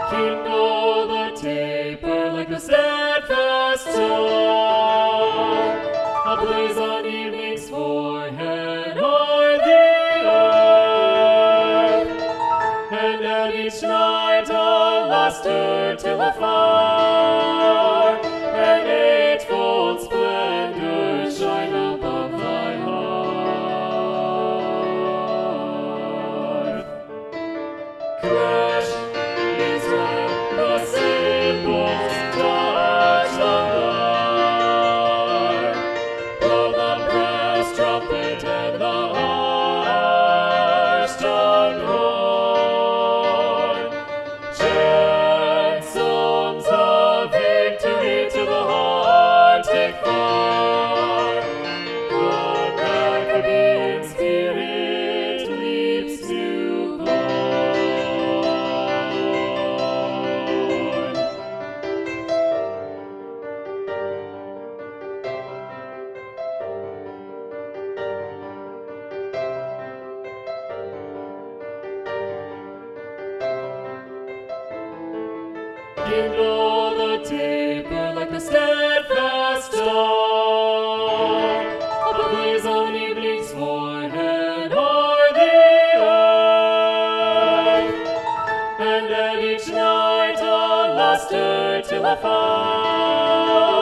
Kindle the taper like the steadfast star, ablaze on evening's forehead o'er the earth, and at each night a lustre till afar, an eightfold splendor shine above thy hearth. Crash, Israel, the cymbals touch the lyre, blow the brass trumpet and the harp-strung horn, chant songs of victory to the heart take far. The Maccabean spirit leaps newborn. Kindle the taper like the steadfast star, ablaze on evening's forehead o'er the earth, and at each night a lustre till afar.